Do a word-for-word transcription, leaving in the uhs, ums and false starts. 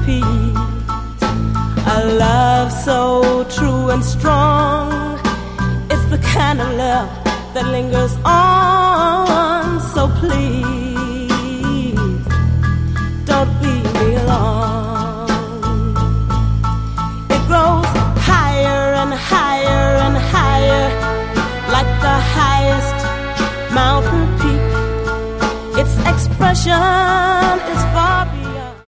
repeat. A love so true and strong, it's the kind of love that lingers on. So please, don't leave me alone. It grows higher and higher and higher, like the highest mountain peak. Its expression